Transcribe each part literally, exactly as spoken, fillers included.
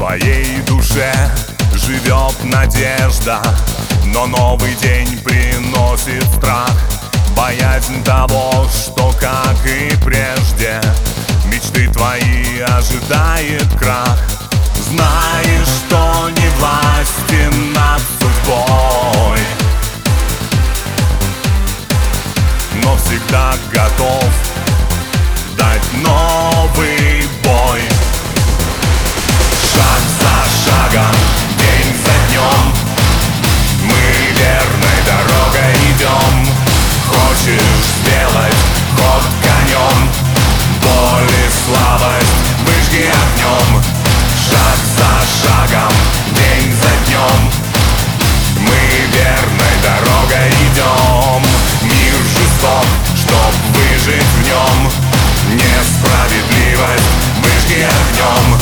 твоей душе живет надежда, но новый день приносит страх. Боязнь того, что, как и прежде, мечты твои ожидает крах. Знаешь, что не властен над судьбой, но всегда готов дать новый бой. Шаг за шагом, день за днем, мы верной дорогой идем. Хочешь сделать ход конем, боль и слабость выжги огнем. Шаг за шагом, день за днем, мы верной дорогой идем. Мир жесток, чтоб выжить в нем, несправедливость выжги огнем.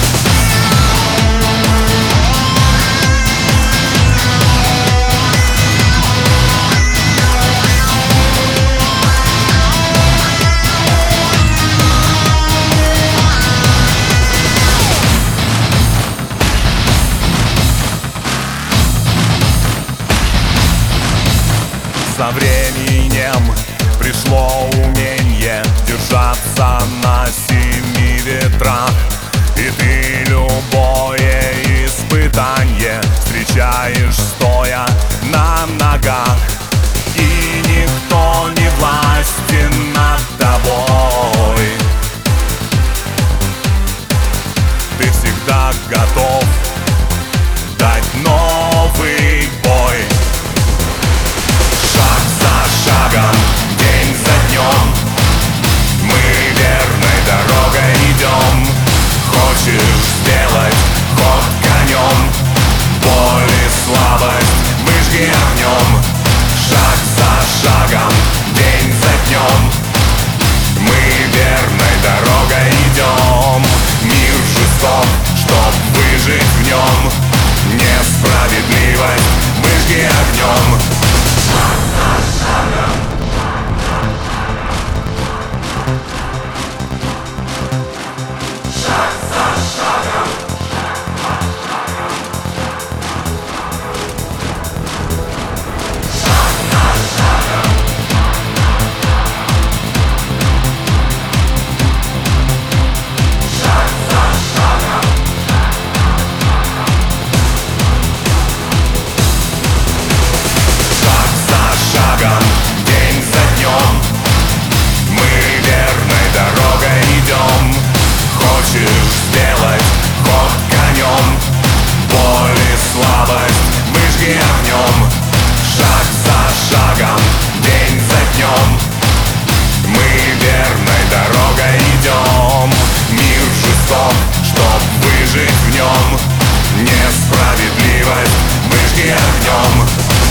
Со временем пришло умение держаться на семи ветрах, и ты любое испытание встречаешь стоя на ногах. И никто не властен над тобой, ты всегда готов дать новый бой. Шагом, день за днем, мы верной дорогой идем. Хочешь сделать ход конем, боль и слабость выжги огнем. Шаг за шагом, день за днем, мы верной дорогой идем. Мир жесток, чтоб выжить в нем, несправедливость выжги огнем. Чтоб выжить в нем, несправедливость выжги огнем.